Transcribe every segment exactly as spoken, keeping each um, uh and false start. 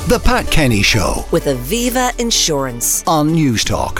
The Pat Kenny Show with Aviva Insurance on News Talk.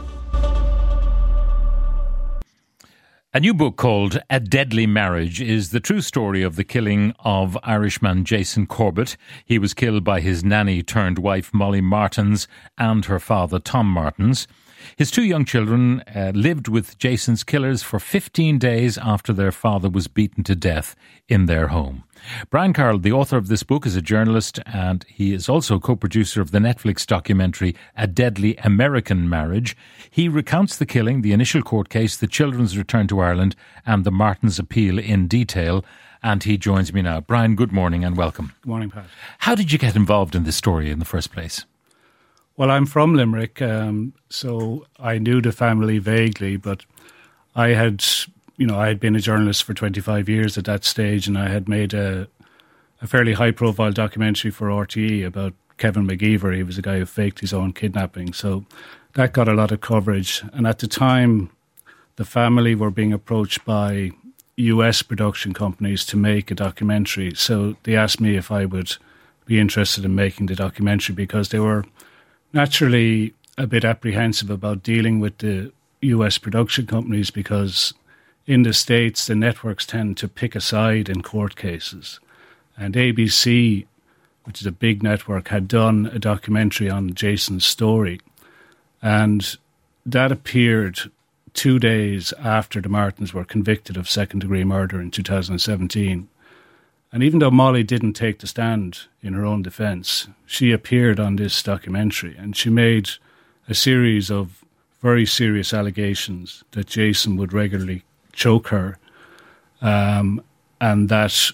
A new book called A Deadly Marriage is the true story of the killing of Irishman Jason Corbett. He was killed by his nanny turned wife Molly Martins and her father Tom Martins. His two young children uh, lived with Jason's killers for fifteen days after their father was beaten to death in their home. Brian Carroll, the author of this book, is a journalist and he is also co-producer of the Netflix documentary A Deadly American Marriage. He recounts the killing, the initial court case, the children's return to Ireland and the Martins' appeal in detail. And he joins me now. Brian, good morning and welcome. Good morning, Pat. How did you get involved in this story in the first place? Well, I'm from Limerick, um, so I knew the family vaguely, but I had, you know, I had been a journalist for twenty-five years at that stage, and I had made a, a fairly high-profile documentary for R T E about Kevin McGeever. He was a guy who faked his own kidnapping, so that got a lot of coverage. And at the time, the family were being approached by U S production companies to make a documentary, so they asked me if I would be interested in making the documentary because they were naturally a bit apprehensive about dealing with the U S production companies because in the States the networks tend to pick a side in court cases. And A B C, which is a big network, had done a documentary on Jason's story. And that appeared two days after the Martins were convicted of second-degree murder in two thousand seventeen. And even though Molly didn't take the stand in her own defence, she appeared on this documentary and she made a series of very serious allegations that Jason would regularly choke her um, and that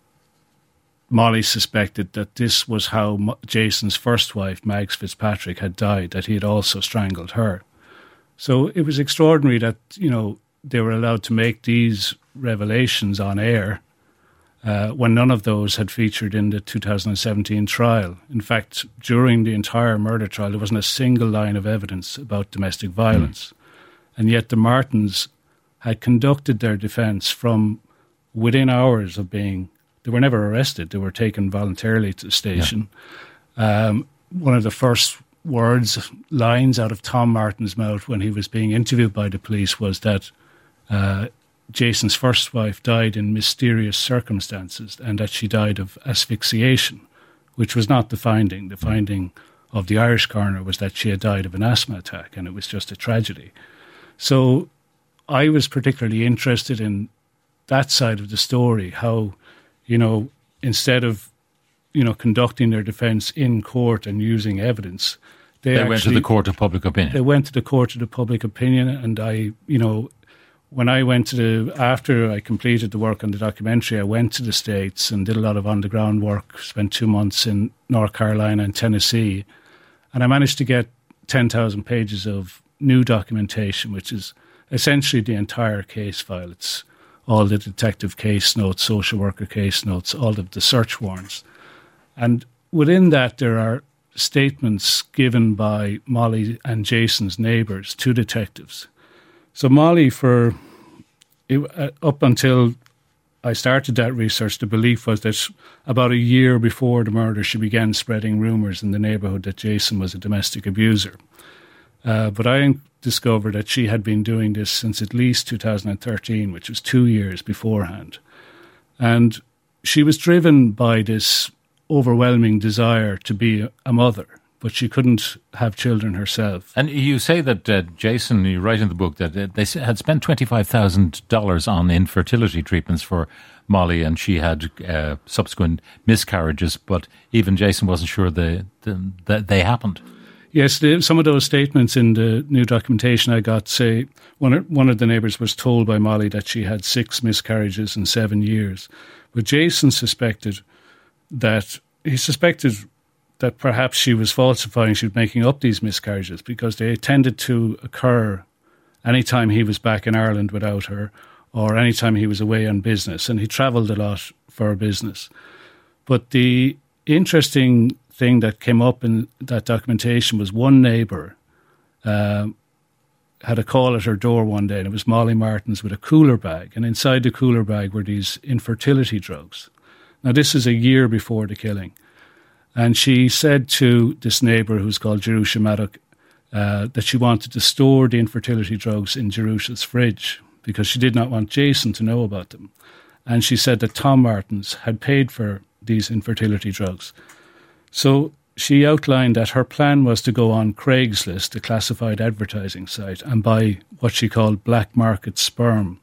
Molly suspected that this was how Jason's first wife, Mags Fitzpatrick, had died, that he had also strangled her. So it was extraordinary that, you know, they were allowed to make these revelations on air Uh, when none of those had featured in the two thousand seventeen trial. In fact, during the entire murder trial, there wasn't a single line of evidence about domestic violence. Mm. And yet the Martins had conducted their defence from within hours of being, they were never arrested, they were taken voluntarily to the station. Yeah. Um, one of the first words, lines out of Tom Martin's mouth when he was being interviewed by the police was that uh, Jason's first wife died in mysterious circumstances and that she died of asphyxiation, which was not the finding. The finding of the Irish coroner was that she had died of an asthma attack and it was just a tragedy. So I was particularly interested in that side of the story, how, you know, instead of, you know, conducting their defence in court and using evidence, they, they actually, went to the court of public opinion. They went to the court of the public opinion and I, you know, when I went to the, after I completed the work on the documentary, I went to the States and did a lot of on-the-ground work, spent two months in North Carolina and Tennessee, and I managed to get ten thousand pages of new documentation, which is essentially the entire case file. It's all the detective case notes, social worker case notes, all of the search warrants. And within that, there are statements given by Molly and Jason's neighbours to detectives. So Molly, for it, uh, up until I started that research, the belief was that about a year before the murder, she began spreading rumours in the neighbourhood that Jason was a domestic abuser. Uh, but I discovered that she had been doing this since at least two thousand thirteen, which was two years beforehand. And she was driven by this overwhelming desire to be a mother, but she couldn't have children herself. And you say that uh, Jason, you write in the book that uh, they had spent twenty-five thousand dollars on infertility treatments for Molly and she had uh, subsequent miscarriages, but even Jason wasn't sure the, the, that they happened. Yes, the, some of those statements in the new documentation I got say one, one of the neighbours was told by Molly that she had six miscarriages in seven years. But Jason suspected that, he suspected that perhaps she was falsifying, she was making up these miscarriages because they tended to occur anytime he was back in Ireland without her or anytime he was away on business, and he travelled a lot for business. But the interesting thing that came up in that documentation was one neighbour um, had a call at her door one day, and it was Molly Martins with a cooler bag, and inside the cooler bag were these infertility drugs. Now, this is a year before the killing. And she said to this neighbour who's called Jerusha Maddock uh, that she wanted to store the infertility drugs in Jerusha's fridge because she did not want Jason to know about them. And she said that Tom Martins had paid for these infertility drugs. So she outlined that her plan was to go on Craigslist, a classified advertising site, and buy what she called black market sperm.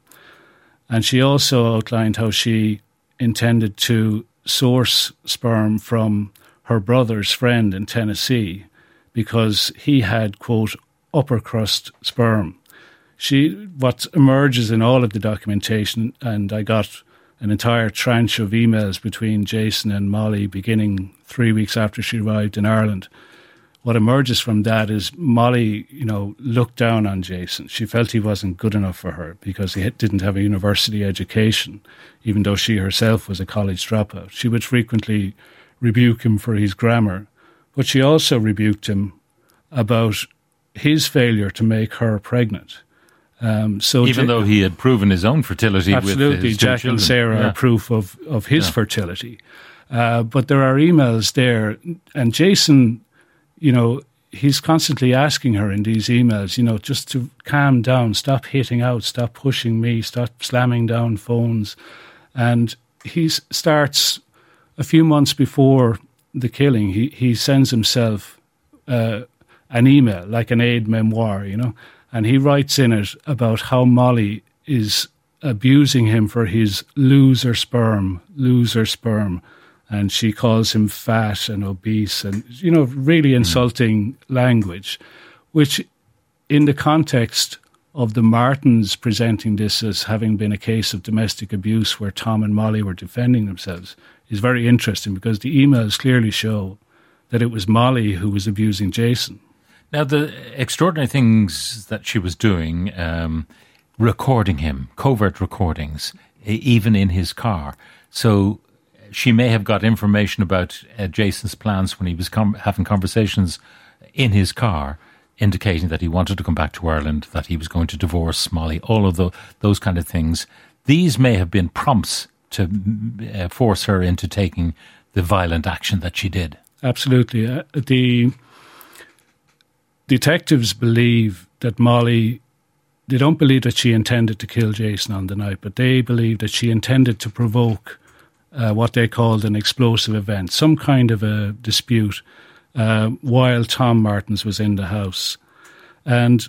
And she also outlined how she intended to source sperm from her brother's friend in Tennessee because he had, quote, upper crust sperm. She, what emerges in all of the documentation, and I got an entire tranche of emails between Jason and Molly beginning three weeks after she arrived in Ireland. What emerges from that is Molly, you know, looked down on Jason. She felt he wasn't good enough for her because he didn't have a university education, even though she herself was a college dropout. She would frequently rebuke him for his grammar, but she also rebuked him about his failure to make her pregnant. Um, so Even Ja- though he had proven his own fertility absolutely, with his two Jack children. and Sarah Yeah. are proof of, of his Yeah. fertility. Uh, but there are emails there, and Jason, you know, he's constantly asking her in these emails, you know, just to calm down, stop hitting out, stop pushing me, stop slamming down phones. And he s- starts a few months before the killing, he, he sends himself uh, an email, like an aide memoir, you know, and he writes in it about how Molly is abusing him for his loser sperm, loser sperm. And she calls him fat and obese and, you know, really insulting language, which in the context of the Martins presenting this as having been a case of domestic abuse where Tom and Molly were defending themselves is very interesting because the emails clearly show that it was Molly who was abusing Jason. Now, the extraordinary things that she was doing, um, recording him, covert recordings, e- even in his car. So she may have got information about uh, Jason's plans when he was com- having conversations in his car, indicating that he wanted to come back to Ireland, that he was going to divorce Molly, all of the, those kind of things. These may have been prompts to uh, force her into taking the violent action that she did. Absolutely. Uh, the detectives believe that Molly, they don't believe that she intended to kill Jason on the night, but they believe that she intended to provoke uh, what they called an explosive event, some kind of a dispute, uh, while Tom Martins was in the house. And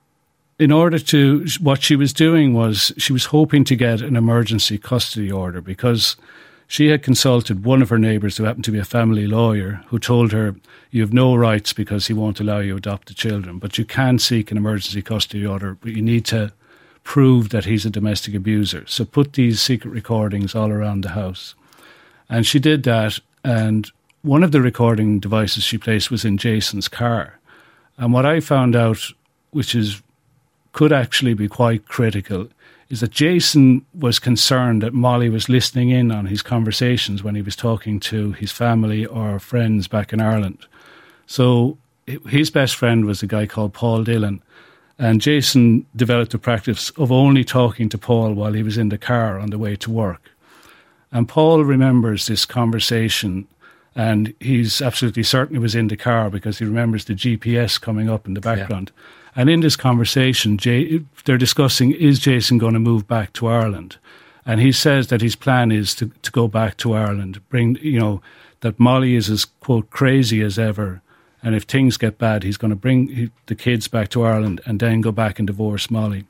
in order to, what she was doing was she was hoping to get an emergency custody order because she had consulted one of her neighbours who happened to be a family lawyer who told her, you have no rights because he won't allow you to adopt the children, but you can seek an emergency custody order, but you need to prove that he's a domestic abuser. So put these secret recordings all around the house. And she did that, and one of the recording devices she placed was in Jason's car. And what I found out, which is could actually be quite critical, is that Jason was concerned that Molly was listening in on his conversations when he was talking to his family or friends back in Ireland. So his best friend was a guy called Paul Dillon, and Jason developed a practice of only talking to Paul while he was in the car on the way to work. And Paul remembers this conversation, and he's absolutely certain it was in the car because he remembers the G P S coming up in the background. Yeah. And in this conversation, Jay, they're discussing, is Jason going to move back to Ireland? And he says that his plan is to, to go back to Ireland, bring, you know, that Molly is as, quote, crazy as ever. And if things get bad, he's going to bring the kids back to Ireland and then go back and divorce Molly.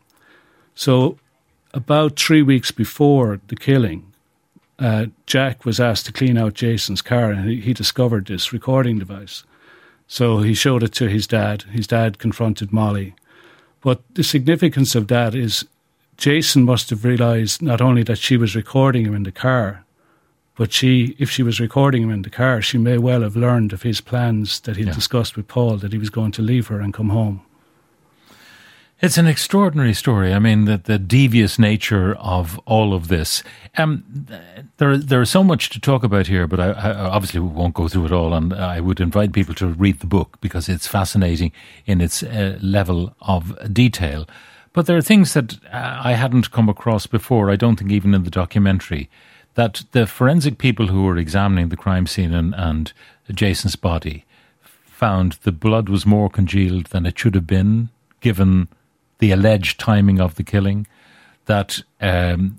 So about three weeks before the killing, uh, Jack was asked to clean out Jason's car, and he, he discovered this recording device. So he showed it to his dad. His dad confronted Molly. But the significance of that is Jason must have realised not only that she was recording him in the car, but she, if she was recording him in the car, she may well have learned of his plans that he'd yeah. discussed with Paul, that he was going to leave her and come home. It's an extraordinary story. I mean, the, the devious nature of all of this. Um, there, there is so much to talk about here, but I, I obviously won't go through it all. And I would invite people to read the book because it's fascinating in its uh, level of detail. But there are things that uh, I hadn't come across before. I don't think even in the documentary. that the forensic people who were examining the crime scene and, and Jason's body found the blood was more congealed than it should have been, given the alleged timing of the killing, that um,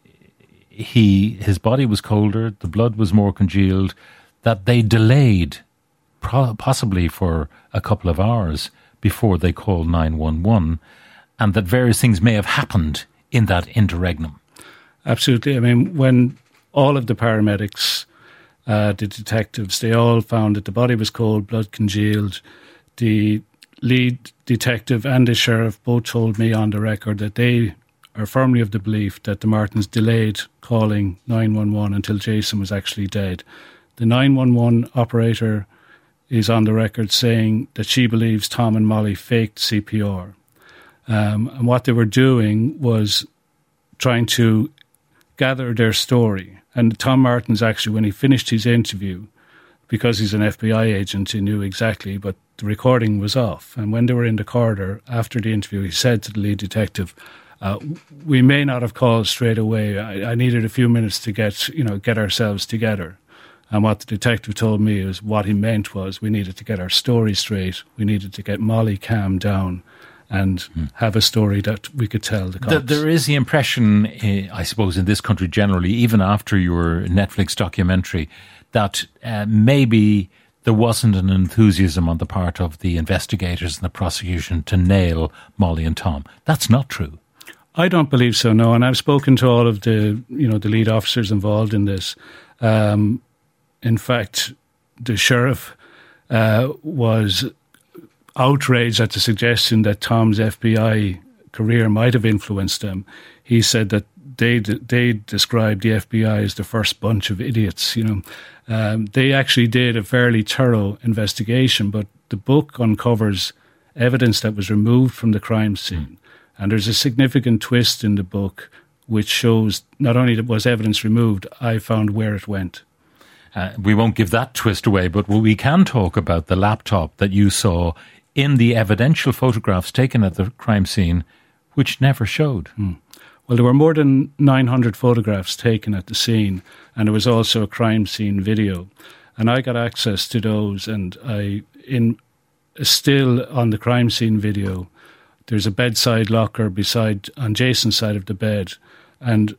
he his body was colder, the blood was more congealed, that they delayed pro- possibly for a couple of hours before they called nine one one, and that various things may have happened in that interregnum. Absolutely. I mean, when all of the paramedics, uh, the detectives, they all found that the body was cold, blood congealed. The lead detective and the sheriff both told me on the record that they are firmly of the belief that the Martins delayed calling nine one one until Jason was actually dead. The nine one one operator is on the record saying that she believes Tom and Molly faked C P R. Um, and what they were doing was trying to gather their story. And Tom Martins actually, when he finished his interview, because he's an F B I agent, he knew exactly, but the recording was off. And when they were in the corridor after the interview, he said to the lead detective, uh, we may not have called straight away. I, I needed a few minutes to get, you know, get ourselves together. And what the detective told me is what he meant was we needed to get our story straight. We needed to get Molly calmed down and hmm. have a story that we could tell the cops. The, there is the impression, uh, I suppose, in this country generally, even after your Netflix documentary, that uh, maybe there wasn't an enthusiasm on the part of the investigators and the prosecution to nail Molly and Tom. That's not true. I don't believe so, no. And I've spoken to all of the, you know, the lead officers involved in this. Um, in fact, the sheriff uh, was outraged at the suggestion that Tom's F B I career might have influenced them. He said that they they described the F B I as the first bunch of idiots. You know, um, they actually did a fairly thorough investigation, but the book uncovers evidence that was removed from the crime scene, and there's a significant twist in the book which shows not only that was evidence removed, I found where it went. Uh, we won't give that twist away, but we can talk about the laptop that you saw in the evidential photographs taken at the crime scene, which never showed. Hmm. Well, there were more than nine hundred photographs taken at the scene, and there was also a crime scene video. And I got access to those, and I, in still on the crime scene video, there's a bedside locker beside, on Jason's side of the bed, and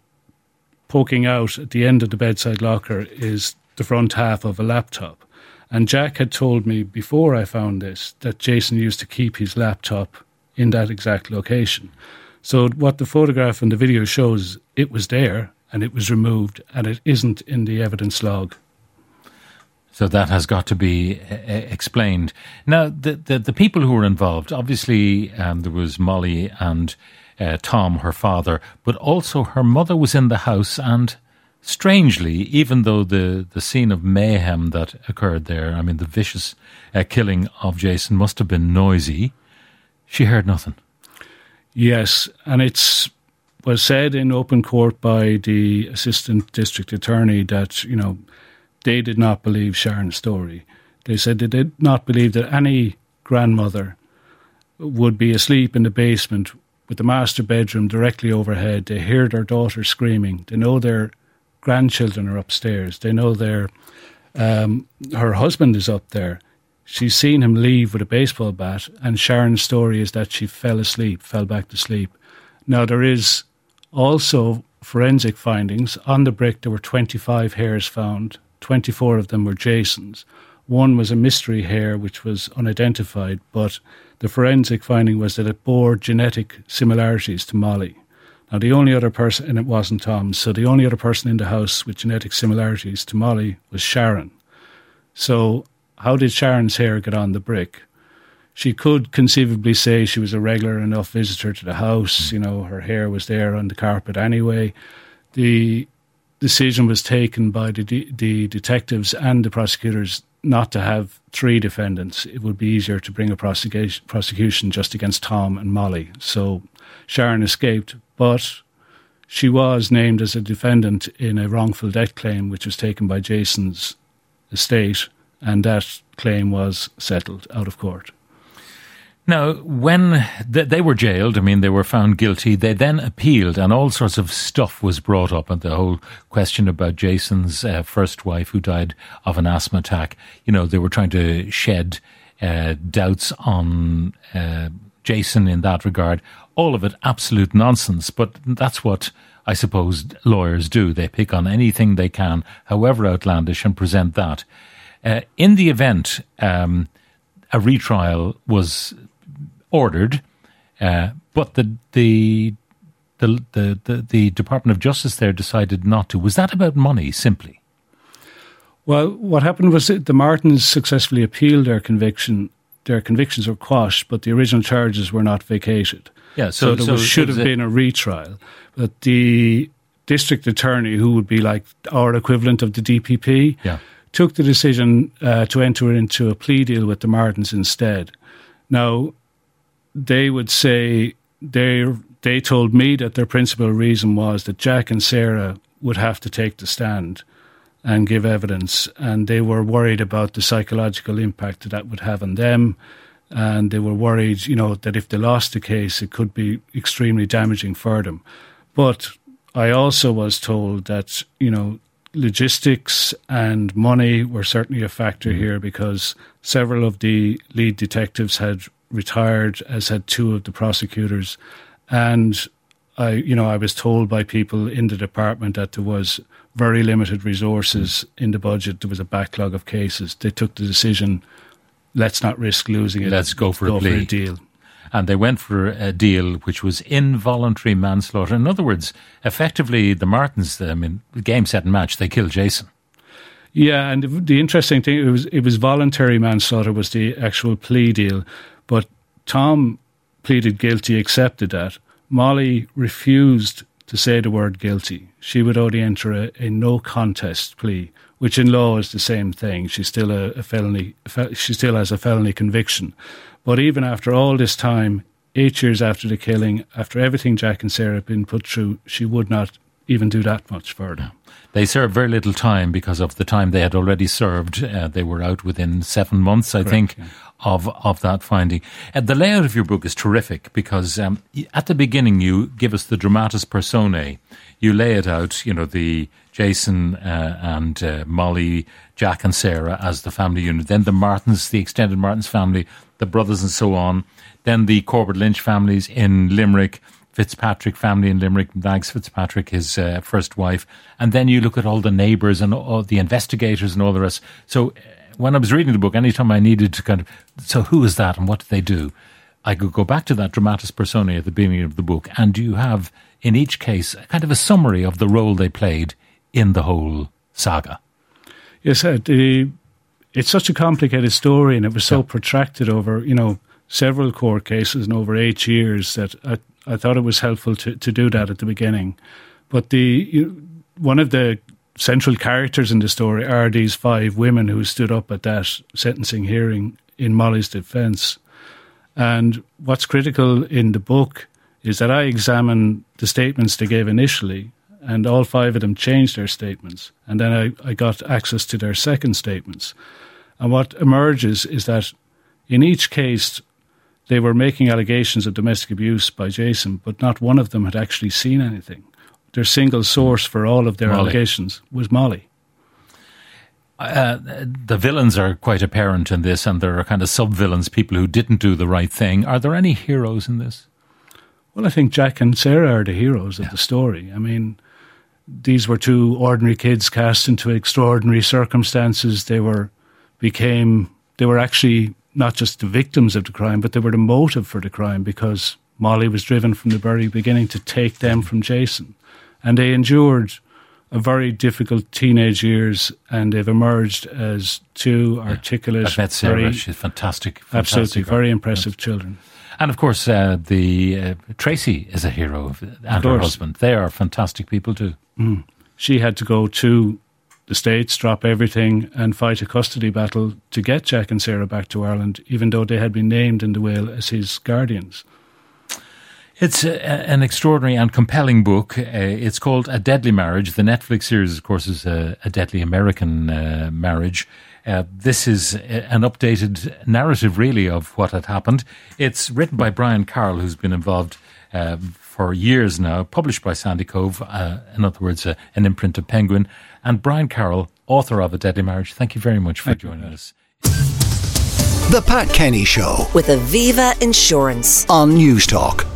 poking out at the end of the bedside locker is the front half of a laptop. And Jack had told me before I found this that Jason used to keep his laptop in that exact location. So what the photograph and the video shows, it was there and it was removed, and it isn't in the evidence log. So that has got to be uh, explained. Now, the, the, the people who were involved, obviously um, there was Molly and uh, Tom, her father, but also her mother was in the house, and strangely, even though the, the scene of mayhem that occurred there, I mean, the vicious uh, killing of Jason must have been noisy, she heard nothing. Yes, and it was said in open court by the assistant district attorney that, you know, they did not believe Sharon's story. They said they did not believe that any grandmother would be asleep in the basement with the master bedroom directly overhead. They hear their daughter screaming. They know their grandchildren are upstairs. They know their um, her husband is up there. She's seen him leave with a baseball bat, and Sharon's story is that she fell asleep, fell back to sleep. Now, there is also forensic findings. On the brick, there were twenty-five hairs found. twenty-four of them were Jason's. One was a mystery hair, which was unidentified, but the forensic finding was that it bore genetic similarities to Molly. Now, the only other person, and it wasn't Tom, so the only other person in the house with genetic similarities to Molly was Sharon. So how did Sharon's hair get on the brick? She could conceivably say she was a regular enough visitor to the house. You know, her hair was there on the carpet anyway. The decision was taken by the, de- the detectives and the prosecutors not to have three defendants. It would be easier to bring a prosecution, prosecution just against Tom and Molly. So Sharon escaped, but she was named as a defendant in a wrongful death claim which was taken by Jason's estate, and that claim was settled out of court. Now, when th- they were jailed, I mean, they were found guilty, they then appealed and all sorts of stuff was brought up, and the whole question about Jason's uh, first wife who died of an asthma attack. You know, they were trying to shed uh, doubts on uh, Jason in that regard. All of it absolute nonsense, but that's what I suppose lawyers do. They pick on anything they can, however outlandish, and present that. Uh, in the event um, a retrial was ordered, uh, but the, the the the the the Department of Justice there decided not to. Was that about money simply? Well, what happened was that the Martins successfully appealed their conviction. Their convictions were quashed, but the original charges were not vacated. Yeah, so, so there so was, should have been a retrial. But the district attorney, who would be like our equivalent of the D P P, yeah. took the decision uh, to enter into a plea deal with the Martins instead. Now, they would say they they told me that their principal reason was that Jack and Sarah would have to take the stand and give evidence, and they were worried about the psychological impact that that would have on them, and they were worried, you know, that if they lost the case, it could be extremely damaging for them. But I also was told that, you know, logistics and money were certainly a factor mm. here, because several of the lead detectives had retired, as had two of the prosecutors. And I, you know, I was told by people in the department that there was very limited resources mm. in the budget. There was a backlog of cases. They took the decision, let's not risk losing it. Let's go for, go a, plea. for a deal. And they went for a deal which was involuntary manslaughter. In other words, effectively, the Martins, I mean, game, set and match, they killed Jason. Yeah, and the interesting thing, it was it was voluntary manslaughter was the actual plea deal. But Tom pleaded guilty, accepted that. Molly refused to say the word guilty. She would only enter a, a no contest plea, which in law is the same thing. She's still a, a felony. She still has a felony conviction. But even after all this time, eight years after the killing, after everything Jack and Sarah had been put through, she would not even do that much further. They served very little time because of the time they had already served. Uh, they were out within seven months, I Correct, think, yeah. of of that finding. Uh, the layout of your book is terrific because um, at the beginning you give us the dramatis personae. You lay it out, you know, the Jason uh, and uh, Molly, Jack and Sarah as the family unit. Then the Martins, the extended Martins family, the brothers and so on. Then the Corbett Lynch families in Limerick, Fitzpatrick family in Limerick, Mags Fitzpatrick, his uh, first wife. And then you look at all the neighbours and all the investigators and all the rest. So uh, when I was reading the book, anytime I needed to kind of, so who is that and what did they do? I could go back to that dramatis personae at the beginning of the book, and you have, in each case, kind of a summary of the role they played in the whole saga. Yes, uh, the, it's such a complicated story, and it was so yeah. protracted over, you know, several court cases and over eight years that I, I thought it was helpful to, to do that at the beginning. But the you, one of the central characters in the story are these five women who stood up at that sentencing hearing in Molly's defence. And what's critical in the book is that I examine the statements they gave initially, and all five of them changed their statements. And then I, I got access to their second statements. And what emerges is that in each case, they were making allegations of domestic abuse by Jason, but not one of them had actually seen anything. Their single source for all of their Molly. allegations was Molly. Uh, the villains are quite apparent in this, and there are kind of sub-villains, people who didn't do the right thing. Are there any heroes in this? Well, I think Jack and Sarah are the heroes of yeah. the story. I mean, these were two ordinary kids cast into extraordinary circumstances. They were became they were actually not just the victims of the crime, but they were the motive for the crime, because Molly was driven from the very beginning to take them from Jason. And they endured a very difficult teenage years, and they've emerged as two articulate, I've met Sarah. very, She's fantastic, fantastic. Absolutely, very impressive yes. children. And of course, uh, the uh, Tracy is a hero, of, and of her husband. They are fantastic people too. Mm. She had to go to the States, drop everything, and fight a custody battle to get Jack and Sarah back to Ireland, even though they had been named in the will as his guardians. It's a, an extraordinary and compelling book. Uh, it's called A Deadly Marriage. The Netflix series, of course, is a, a deadly American uh, marriage. Uh, this is an updated narrative, really, of what had happened. It's written by Brian Carroll, who's been involved uh, for years now, published by Sandy Cove, uh, in other words, uh, an imprint of Penguin. And Brian Carroll, author of A Deadly Marriage, thank you very much for thank joining you. us. The Pat Kenny Show with Aviva Insurance on News Talk.